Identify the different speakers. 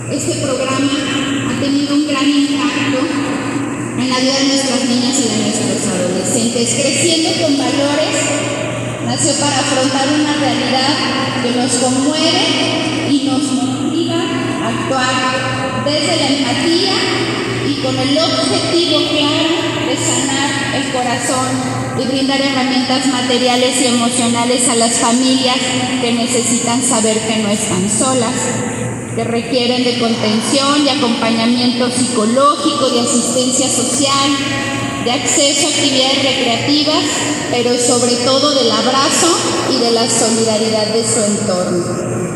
Speaker 1: Este programa ha tenido un gran impacto en la vida de nuestras niñas y de nuestros adolescentes. Creciendo con Valores nació para afrontar una realidad que nos conmueve y nos motiva a actuar desde la empatía y con el objetivo claro de sanar el corazón y brindar herramientas materiales y emocionales a las familias que necesitan saber que no están solas, que requieren de contención y acompañamiento psicológico, de asistencia social, de acceso a actividades recreativas, pero sobre todo del abrazo y de la solidaridad de su entorno.